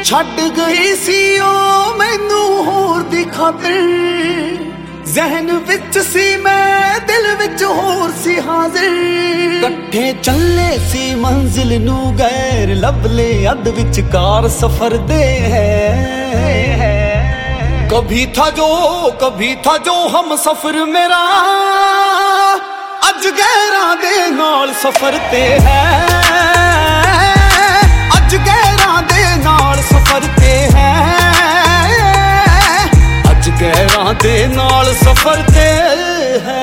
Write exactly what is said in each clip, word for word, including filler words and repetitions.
ਛੱਡ ਗਈ ਸੀ ਉਹ ਮੈਨੂੰ ਹੋਰ ਦੀ ਖਾਤਰ, ਜ਼ਹਿਨ ਵਿੱਚ ਸੀ ਮੈਂ ਦਿਲ ਵਿੱਚ ਹੋਰ ਸੀ ਹਾਜ਼ਰ। ਇਕੱਠੇ ਚੱਲੇ ਸੀ ਮੰਜ਼ਿਲ ਨੂੰ ਗੈਰ ਲੱਭਲੇ ਅੱਧ ਵਿਚਕਾਰ ਸਫ਼ਰ ਦੇ ਹੈ। कभी था जो कभी था जो हम सफर मेरा अज गैरां दे नाल सफर ते है, अज गैरां दे नाल सफर ते है, अज गैरां दे नाल सफर ते है।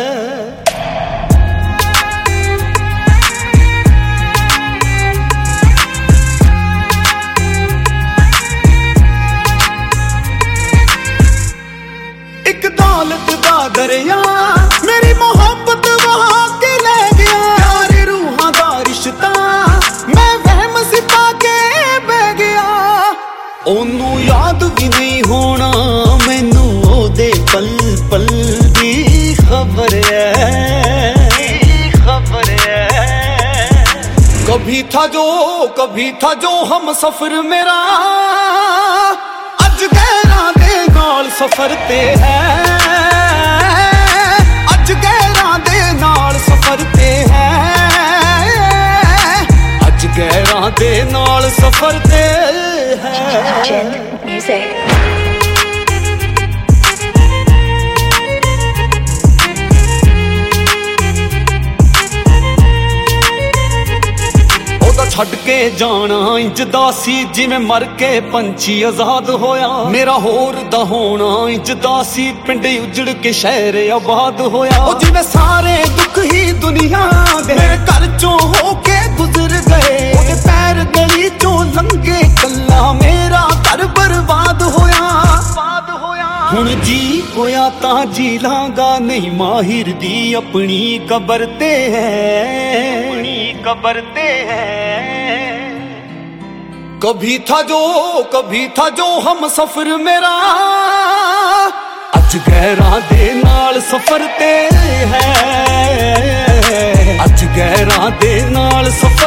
दौलत दा दरिया मेरी मोहब्बत वहां के ले गया, प्यार रूहां दा रिश्ता मैं वहम सी पाके बह गया। ओनू याद भी नहीं होना मैनू ओदे पल पल दी खबर है, खबर है। कभी था जो कभी था जो हम सफर मेरा अज गैरां दे नाल सफर ते है, अज गैरां दे नाल सफर ते है, अज गैरां दे नाल सफर ते है। छड़ के जाना इंजदा सी जिवें मर के पंछी आजाद होया, मेरा होर दा होना इंजदा सी पिंड उजड़ के शहर आबाद होया। ओ जिवें सारे दुख ही दुनिया दे मेरे घर चों हो के गुजर गए, ओदे पैर गली चों लंघे कल्ला मेरा घर बर्बाद होया, बर्बाद होया। हुण जी होया तां जी लांगा नहीं माहिर दी अपनी कबर ते है, अपनी कबर ते है। कभी था जो कभी था जो हम सफर मेरा अज गैरां दे नाल सफर ते है, अज गैरां दे नाल सफर